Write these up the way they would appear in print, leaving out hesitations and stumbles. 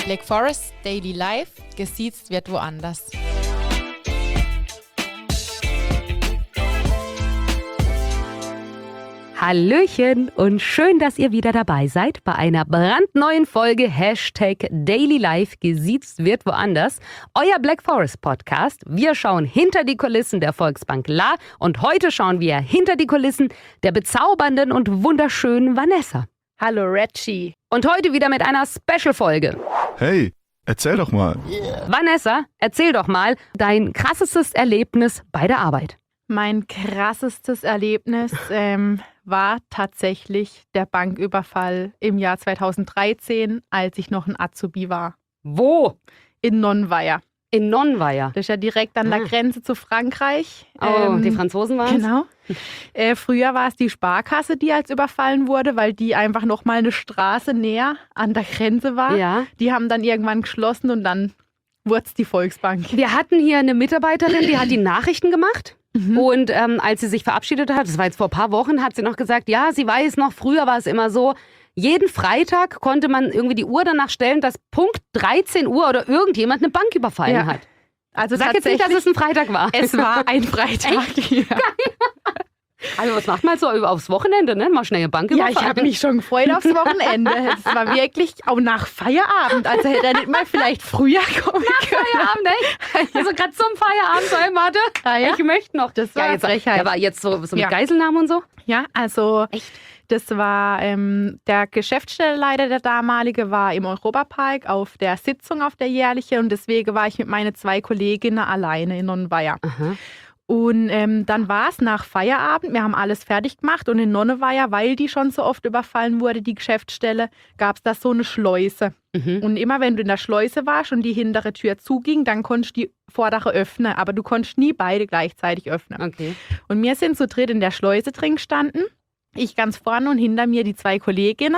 Black Forest Daily Life, gesiezt wird woanders. Hallöchen und schön, dass ihr wieder dabei seid bei einer brandneuen Folge Daily Life, gesiezt wird woanders. Euer Black Forest Podcast. Wir schauen hinter die Kulissen der Volksbank La und heute schauen wir hinter die Kulissen der bezaubernden und wunderschönen Vanessa. Hallo Reggie. Und heute wieder mit einer Special-Folge. Hey, erzähl doch mal. Vanessa, erzähl doch mal dein krassestes Erlebnis bei der Arbeit. Mein krassestes Erlebnis war tatsächlich der Banküberfall im Jahr 2013, als ich noch ein Azubi war. Wo? In Nonnweier. In Nonnweier. Das ist ja direkt an der Grenze zu Frankreich. Oh, die Franzosen waren es? Genau. Früher war es die Sparkasse, die als überfallen wurde, weil die einfach noch mal eine Straße näher an der Grenze war. Ja. Die haben dann irgendwann geschlossen und dann wurde es die Volksbank. Wir hatten hier eine Mitarbeiterin, die hat die Nachrichten gemacht. Und als sie sich verabschiedet hat, das war jetzt vor ein paar Wochen, hat sie noch gesagt, ja, sie weiß noch, früher war es immer so, jeden Freitag konnte man irgendwie die Uhr danach stellen, dass Punkt 13 Uhr oder irgendjemand eine Bank überfallen hat. Also sag jetzt nicht, dass es ein Freitag war. Es war ein Freitag. Ja. Also was macht man so aufs Wochenende, ne? Mal schnell eine Bank überfallen. Ja, ich habe mich schon gefreut aufs Wochenende. Es war wirklich auch nach Feierabend. Also hätte er nicht mal vielleicht früher kommen können. Feierabend, echt? Also gerade zum Feierabend so, warte, ja. Ich möchte noch. Das war Frechheit. Aber jetzt so mit Geiselnahmen und so? Ja, also echt? Das war der Geschäftsstellenleiter, der damalige, war im Europapark auf der Sitzung, auf der jährliche. Und deswegen war ich mit meinen 2 Kolleginnen alleine in Nonnweier. Aha. Und dann war es nach Feierabend, wir haben alles fertig gemacht und in Nonnweier, weil die schon so oft überfallen wurde, die Geschäftsstelle, gab es da so eine Schleuse. Und immer wenn du in der Schleuse warst und die hintere Tür zuging, dann konntest du die vordere öffnen, aber du konntest nie beide gleichzeitig öffnen. Okay. Und wir sind zu dritt in der Schleuse drin gestanden, ich ganz vorne und hinter mir die 2 Kolleginnen.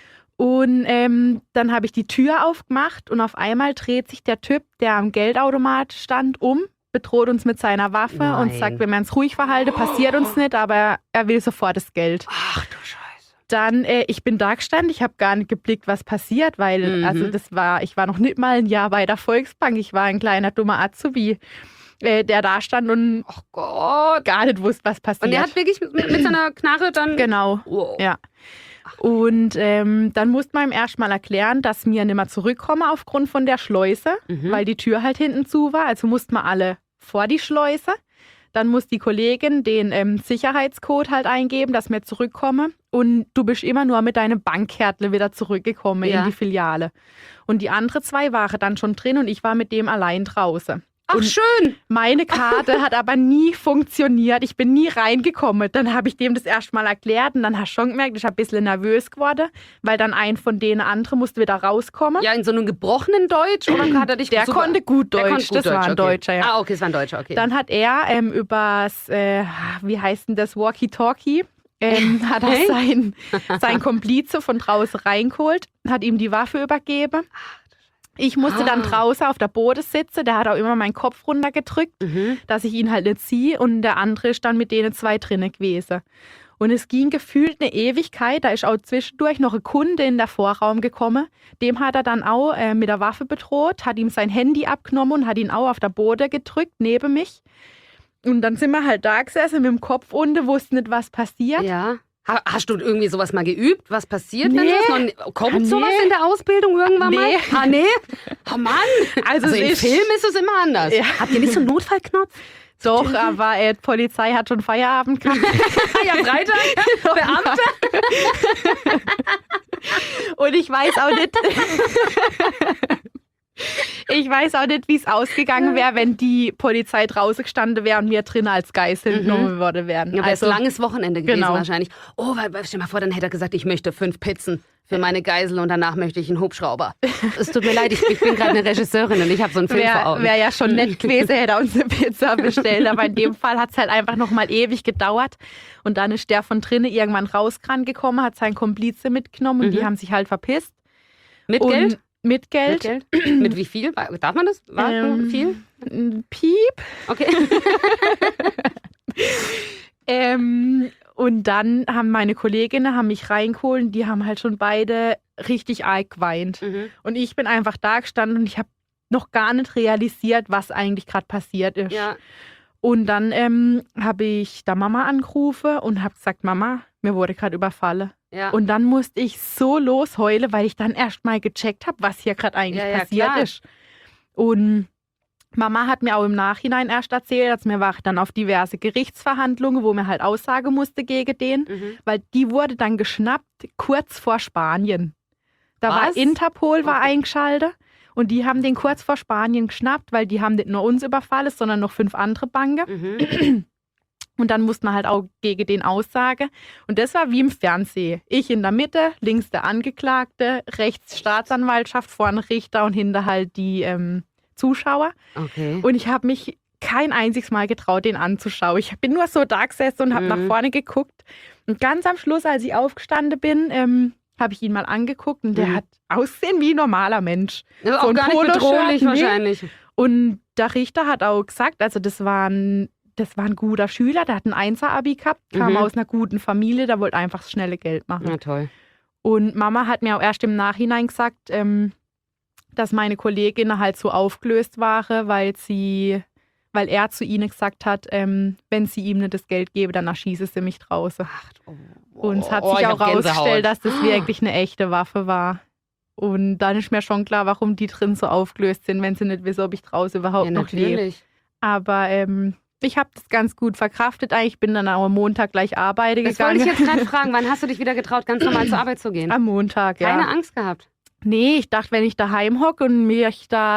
Und dann habe ich die Tür aufgemacht und auf einmal dreht sich der Typ, der am Geldautomat stand, bedroht uns mit seiner Waffe und sagt, wenn wir uns ruhig verhalten, passiert uns nicht, aber er will sofort das Geld. Ach du Scheiße. Dann, ich bin da gestanden, ich habe gar nicht geblickt, was passiert, weil also ich war noch nicht mal ein Jahr bei der Volksbank, ich war ein kleiner, dummer Azubi, der da stand und gar nicht wusste, was passiert. Und der hat wirklich mit seiner Knarre dann... Genau, wow. Ja. Und dann musste man ihm erstmal erklären, dass wir nicht mehr zurückkommen aufgrund von der Schleuse, weil die Tür halt hinten zu war. Also mussten wir alle vor die Schleuse. Dann muss die Kollegin den Sicherheitscode halt eingeben, dass wir zurückkommen. Und du bist immer nur mit deinem Bankkärtle wieder zurückgekommen in die Filiale. Und die anderen 2 waren dann schon drin und ich war mit dem allein draußen. Ach, und schön. Meine Karte hat aber nie funktioniert. Ich bin nie reingekommen. Dann habe ich dem das erstmal erklärt und dann hast du schon gemerkt, ich bin ein bisschen nervös geworden, weil dann ein von denen andere musste wieder rauskommen. Ja, in so einem gebrochenen Deutsch? Oder hat er dich Der super? konnte gut Deutsch. Der konnte gut das war ein okay. Deutscher, ja. Ah, okay, es war ein Deutscher, okay. Dann hat er übers, wie heißt denn das, Walkie-Talkie, hat er sein Komplize von draußen reingeholt, hat ihm die Waffe übergeben. Ich musste dann draußen auf der Boden sitzen, der hat auch immer meinen Kopf runtergedrückt, dass ich ihn halt nicht sehe und der andere ist dann mit denen 2 drinnen gewesen. Und es ging gefühlt eine Ewigkeit, da ist auch zwischendurch noch ein Kunde in den Vorraum gekommen, dem hat er dann auch mit der Waffe bedroht, hat ihm sein Handy abgenommen und hat ihn auch auf der Boden gedrückt, neben mich. Und dann sind wir halt da gesessen mit dem Kopf unten, wussten nicht, was passiert. Ja. Hast du irgendwie sowas mal geübt? Was passiert, Nee. wenn das kommt sowas in der Ausbildung irgendwann mal? Nee. Ah, nee? Oh Mann! Also im ist- Film ist es immer anders. Ja. Habt ihr nicht so einen Notfallknopf? Doch, aber die Polizei hat schon Feierabend gehabt. Ja, Freitag, Beamte. Und ich weiß auch nicht, wie es ausgegangen wäre, wenn die Polizei draußen gestanden wäre und wir drinnen als Geisel genommen worden wären. Ja, wäre es langes Wochenende gewesen Genau. wahrscheinlich. Oh, weil stell dir mal vor, dann hätte er gesagt, ich möchte 5 Pizzen für meine Geisel und danach möchte ich einen Hubschrauber. Es tut mir leid, ich bin gerade eine Regisseurin und ich habe so einen Film vor Augen. Wäre ja schon nett gewesen, hätte er uns eine Pizza bestellt. Aber in dem Fall hat es halt einfach nochmal ewig gedauert. Und dann ist der von drinnen irgendwann rausgekommen, hat seinen Komplize mitgenommen und die haben sich halt verpisst. Mit Und Geld? Mit Geld. Mit Geld? Mit wie viel? Darf man das? War viel? Piep. Okay. Und dann haben meine Kolleginnen mich reingeholt und die haben halt schon beide richtig arg geweint. Und ich bin einfach da gestanden und ich habe noch gar nicht realisiert, was eigentlich gerade passiert ist. Ja. Und dann habe ich da Mama angerufen und habe gesagt, Mama, mir wurde gerade überfallen. Ja. Und dann musste ich so losheulen, weil ich dann erst mal gecheckt habe, was hier gerade eigentlich passiert klar. ist. Und Mama hat mir auch im Nachhinein erst erzählt, dass mir war dann auf diverse Gerichtsverhandlungen, wo mir halt aussagen musste gegen den, weil die wurde dann geschnappt kurz vor Spanien. Da Was? war Interpol eingeschaltet und die haben den kurz vor Spanien geschnappt, weil die haben nicht nur uns überfallen, sondern noch 5 andere Banken. Und dann musste man halt auch gegen den aussagen. Und das war wie im Fernsehen. Ich in der Mitte, links der Angeklagte, rechts Staatsanwaltschaft, vorne Richter und hinter halt die Zuschauer. Okay. Und ich habe mich kein einziges Mal getraut, den anzuschauen. Ich bin nur so da gesessen und habe nach vorne geguckt. Und ganz am Schluss, als ich aufgestanden bin, habe ich ihn mal angeguckt und der hat ausgesehen wie ein normaler Mensch. Aber So auch ein gar nicht Poloshirt, bedrohlich nee. wahrscheinlich. Und der Richter hat auch gesagt, also das war ein guter Schüler, der hat ein 1er-Abi gehabt, kam aus einer guten Familie, der wollte einfach das schnelle Geld machen. Na toll. Und Mama hat mir auch erst im Nachhinein gesagt, dass meine Kolleginnen halt so aufgelöst waren, weil er zu ihnen gesagt hat, wenn sie ihm nicht das Geld gebe, dann erschieße sie mich draußen. Und es hat sich ich auch hab Gänsehaut. rausgestellt, dass das wirklich eine echte Waffe war. Und dann ist mir schon klar, warum die drin so aufgelöst sind, wenn sie nicht wissen, ob ich draußen überhaupt noch lebe. natürlich. Aber ich habe das ganz gut verkraftet. Ich bin dann auch am Montag gleich arbeiten Das gegangen. wollte ich jetzt gerade fragen. Wann hast du dich wieder getraut, ganz normal zur Arbeit zu gehen? Am Montag, ja. Keine Angst gehabt? Nee, ich dachte, wenn ich daheim hocke und mir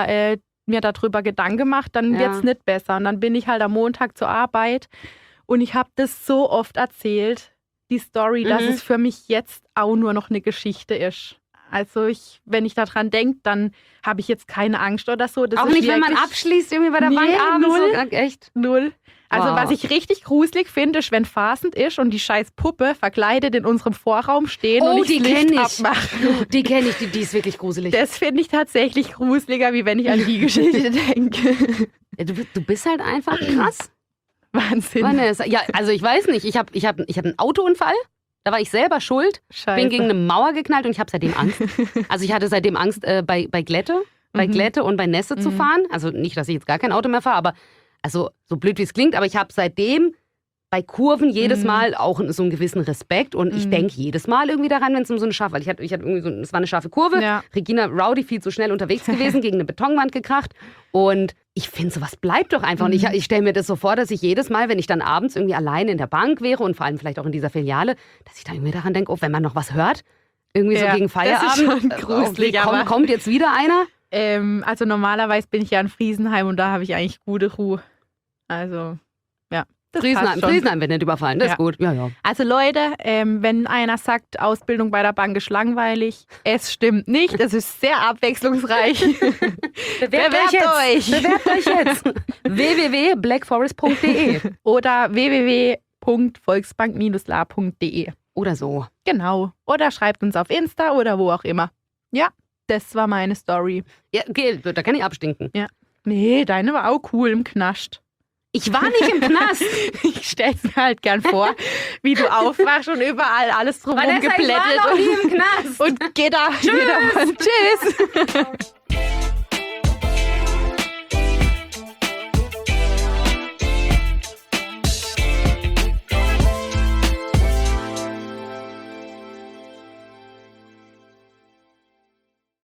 darüber Gedanken mache, dann Ja. wird es nicht besser. Und dann bin ich halt am Montag zur Arbeit und ich habe das so oft erzählt, die Story, dass es für mich jetzt auch nur noch eine Geschichte ist. Also wenn ich daran denke, dann habe ich jetzt keine Angst oder so. Das Auch ist nicht, wenn man wirklich abschließt, irgendwie bei der Bank abends? null. So, echt? Null. Also Wow. was ich richtig gruselig finde, ist, wenn Fasend ist und die scheiß Puppe verkleidet in unserem Vorraum stehen und ich die das Licht kenn ich. abmache. Die kenne ich, die ist wirklich gruselig. Das finde ich tatsächlich gruseliger, wie wenn ich an die Geschichte denke. Ja, du bist halt einfach krass. Wahnsinn. Vanessa. Ja, also ich weiß nicht, ich hab einen Autounfall, da war ich selber schuld, Scheiße. bin gegen eine Mauer geknallt und ich habe seitdem Angst. Also ich hatte seitdem Angst, bei Glätte und bei Nässe zu fahren. Also nicht, dass ich jetzt gar kein Auto mehr fahre, aber also so blöd wie es klingt, aber ich habe seitdem bei Kurven jedes Mal auch so einen gewissen Respekt und ich denke jedes Mal irgendwie daran, wenn es um so eine scharfe, weil ich hatte irgendwie so, es war eine scharfe Kurve, Ja. Regina Rowdy viel zu schnell unterwegs gewesen, gegen eine Betonwand gekracht und ich finde, sowas bleibt doch einfach. Und ich stelle mir das so vor, dass ich jedes Mal, wenn ich dann abends irgendwie alleine in der Bank wäre und vor allem vielleicht auch in dieser Filiale, dass ich da irgendwie daran denke, oh, wenn man noch was hört, irgendwie so Ja, gegen das ist Feierabend, schon gruselig, aber- kommt jetzt wieder einer? Also normalerweise bin ich ja in Friesenheim und da habe ich eigentlich gute Ruhe. Also, ja. Das passt schon. Friesenheim wird nicht überfallen, das Ja. ist gut. Ja, ja. Also Leute, wenn einer sagt, Ausbildung bei der Bank ist langweilig, es stimmt nicht. Es ist sehr abwechslungsreich. Bewerbt euch. Bewerbt euch jetzt. www.blackforest.de Oder www.volksbank-la.de. oder so. Genau. Oder schreibt uns auf Insta oder wo auch immer. Ja, das war meine Story. Ja, okay, da kann ich abstinken. Nee, deine war auch cool im Knast. Ich war nicht im Knast. Ich stell's mir halt gern vor, wie du aufwachst und überall alles drumherum Vanessa, ich war geblättert noch nie im Knast. und geht da. Tschüss.